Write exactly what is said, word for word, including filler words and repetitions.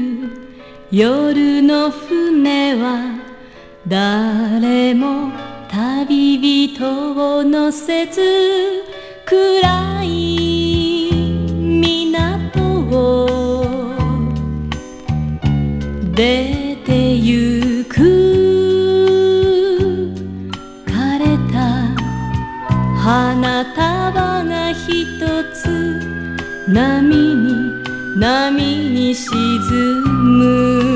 夜の船は誰も旅人を乗せず暗い港を出てゆく。枯れた花束がひとつ波に波に沈む。